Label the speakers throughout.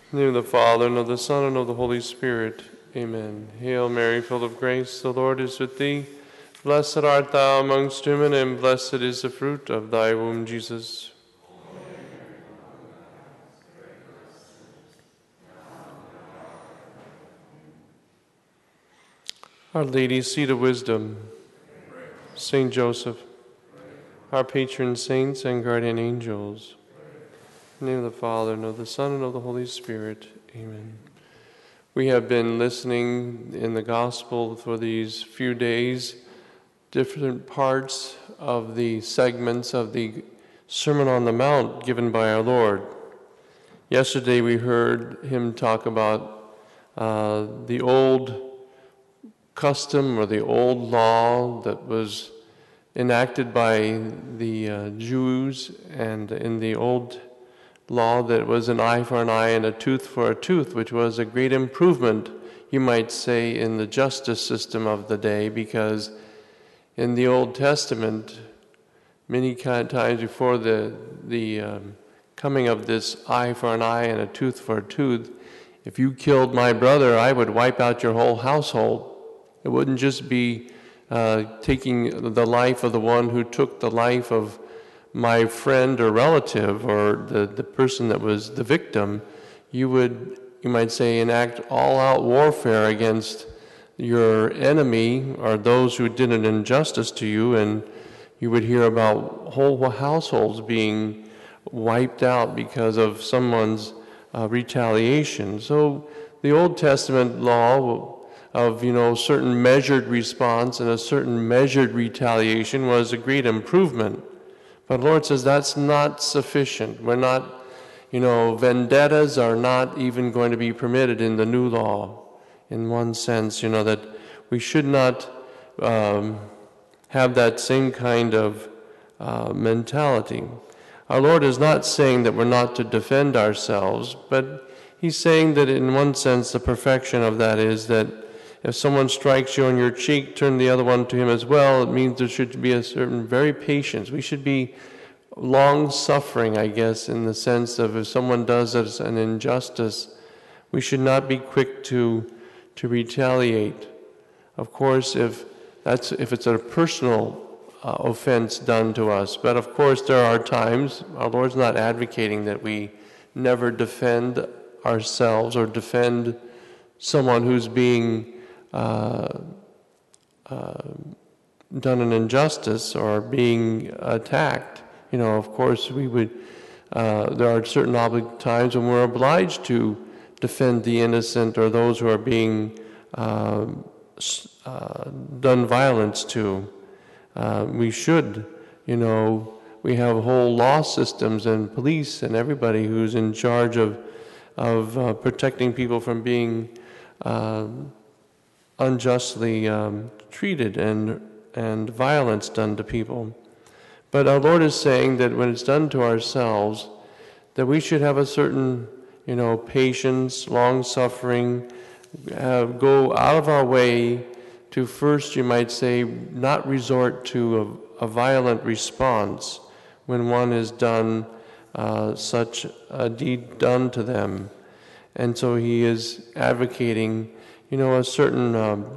Speaker 1: In the name of the Father, and of the Son, and of the Holy Spirit. Amen. Hail Mary, full of grace, the Lord is with thee. Blessed art thou amongst women, and blessed is the fruit of thy womb, Jesus. Our Lady, seat of wisdom, Saint Joseph, our patron saints and guardian angels. In the name of the Father, and of the Son, and of the Holy Spirit. Amen. We have been listening in the Gospel for these few days, different parts of the segments of the Sermon on the Mount given by our Lord. Yesterday we heard him talk about the old custom or the old law that was enacted by the Jews, and in the old law that was an eye for an eye and a tooth for a tooth, which was a great improvement, you might say, in the justice system of the day, because in the Old Testament, many times before the coming of this eye for an eye and a tooth for a tooth, if you killed my brother, I would wipe out your whole household. It wouldn't just be taking the life of the one who took the life of my friend or relative or the person that was the victim. You would, you might say, enact all-out warfare against your enemy or those who did an injustice to you, and you would hear about whole households being wiped out because of someone's retaliation. So the Old Testament law of, certain measured response and a certain measured retaliation was a great improvement. But the Lord says that's not sufficient. We're not, vendettas are not even going to be permitted in the new law. In one sense, that we should not have that same kind of mentality. Our Lord is not saying that we're not to defend ourselves, but he's saying that in one sense the perfection of that is that if someone strikes you on your cheek, turn the other one to him as well. It means there should be a certain very patience. We should be long-suffering, I guess, in the sense of if someone does us an injustice, we should not be quick to retaliate. Of course, if it's a personal offense done to us. But of course, there are times, our Lord's not advocating that we never defend ourselves or defend someone who's being done an injustice or being attacked. Of course, we would. There are certain times when we're obliged to defend the innocent or those who are being done violence to. We should. We have whole law systems and police and everybody who's in charge of protecting people from being unjustly treated and violence done to people. But our Lord is saying that when it's done to ourselves, that we should have a certain, patience, long-suffering, go out of our way to first, you might say, not resort to a violent response when one is done such a deed done to them. And so he is advocating, a certain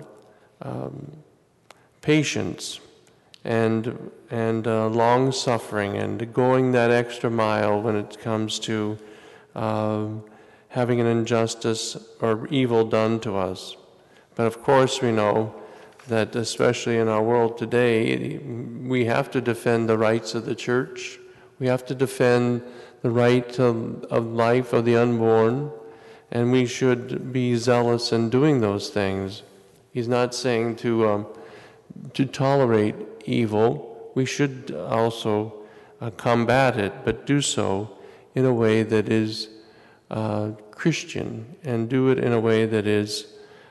Speaker 1: patience and long suffering and going that extra mile when it comes to having an injustice or evil done to us. But of course we know that especially in our world today, we have to defend the rights of the church. We have to defend the right of life of the unborn, and we should be zealous in doing those things. He's not saying to tolerate evil. We should also combat it, but do so in a way that is Christian, and do it in a way that is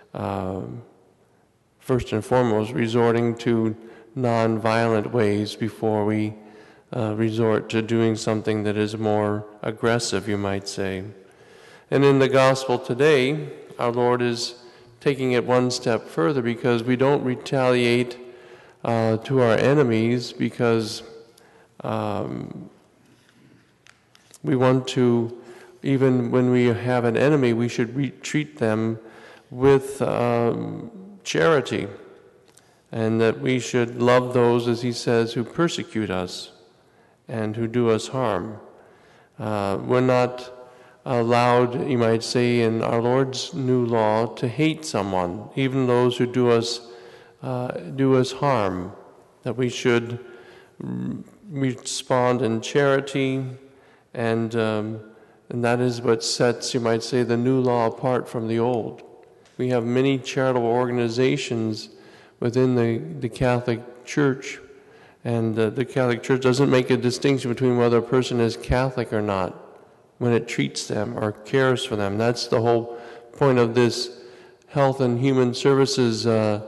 Speaker 1: first and foremost resorting to non-violent ways before we resort to doing something that is more aggressive, you might say. And in the gospel today, our Lord is taking it one step further, because we don't retaliate to our enemies because we want to even when we have an enemy, we should treat them with charity, and that we should love those, as he says, who persecute us and who do us harm. We're not allowed, you might say, in our Lord's new law to hate someone, even those who do us harm, that we should respond in charity, and that is what sets, you might say, the new law apart from the old. We have many charitable organizations within the Catholic Church, and the Catholic Church doesn't make a distinction between whether a person is Catholic or not when it treats them or cares for them. That's the whole point of this Health and Human Services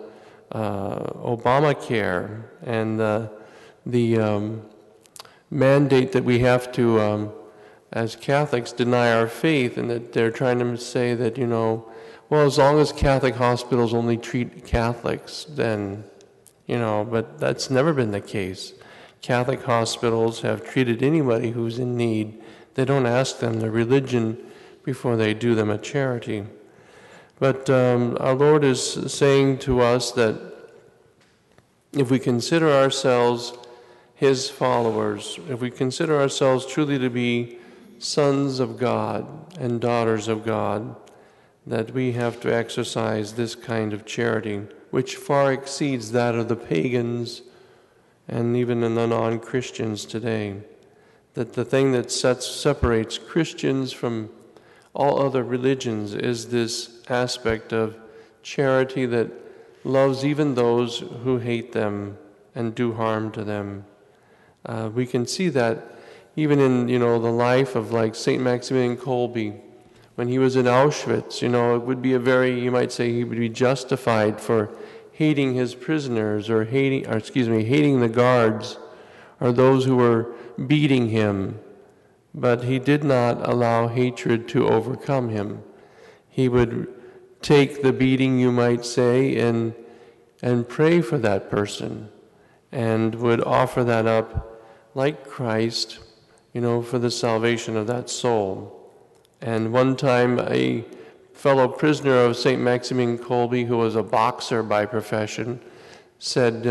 Speaker 1: Obamacare, and the mandate that we have to, as Catholics, deny our faith, and that they're trying to say that, well, as long as Catholic hospitals only treat Catholics, then, but that's never been the case. Catholic hospitals have treated anybody who's in need. They don't ask them their religion before they do them a charity. But our Lord is saying to us that if we consider ourselves His followers, if we consider ourselves truly to be sons of God and daughters of God, that we have to exercise this kind of charity, which far exceeds that of the pagans and even in the non-Christians today. That the thing that separates Christians from all other religions is this aspect of charity that loves even those who hate them and do harm to them. We can see that even in, the life of like St. Maximilian Kolbe. When he was in Auschwitz, it would be you might say he would be justified for hating his prisoners or hating the guards or those who were beating him. But he did not allow hatred to overcome him. He would take the beating, you might say, and pray for that person, and would offer that up like Christ, for the salvation of that soul. And one time, a fellow prisoner of St. Maximilian Kolbe, who was a boxer by profession, said,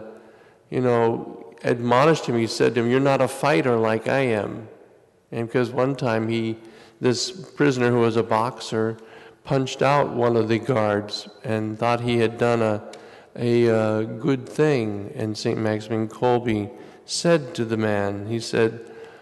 Speaker 1: admonished him. He said to him, "You're not a fighter like I am." And because one time this prisoner who was a boxer punched out one of the guards and thought he had done a good thing. And St. Maximilian Kolbe said to the man, he said,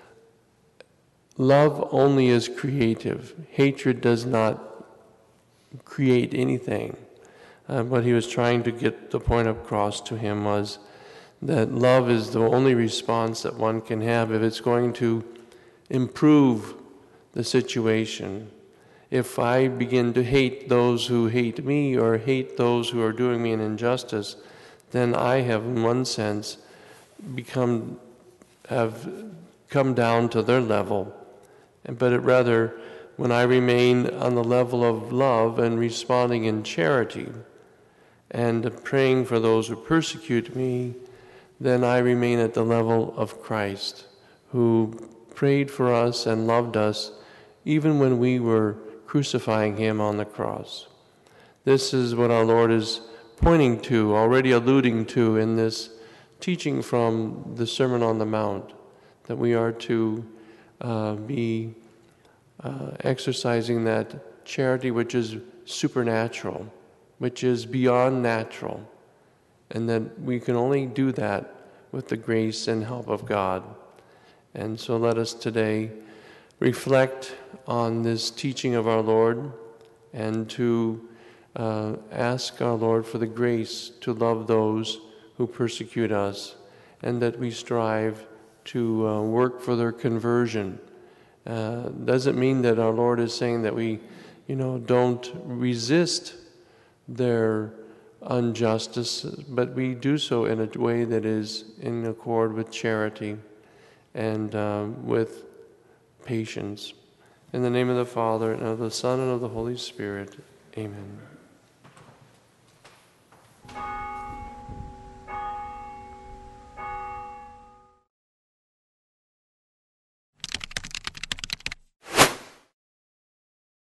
Speaker 1: "Love only is creative. Hatred does not create anything." What he was trying to get the point across to him was that love is the only response that one can have if it's going to improve the situation. If I begin to hate those who hate me or hate those who are doing me an injustice, then I have, in one sense, come down to their level. But rather, when I remain on the level of love and responding in charity and praying for those who persecute me, then I remain at the level of Christ, who prayed for us and loved us even when we were crucifying Him on the cross. This is what our Lord is pointing to, already alluding to in this teaching from the Sermon on the Mount, that we are to be exercising that charity which is supernatural, which is beyond natural, and that we can only do that with the grace and help of God. And so let us today reflect on this teaching of our Lord and to ask our Lord for the grace to love those who persecute us, and that we strive to work for their conversion. Doesn't mean that our Lord is saying that we, don't resist their injustice, but we do so in a way that is in accord with charity and with patience. In the name of the Father, and of the Son, and of the Holy Spirit, amen.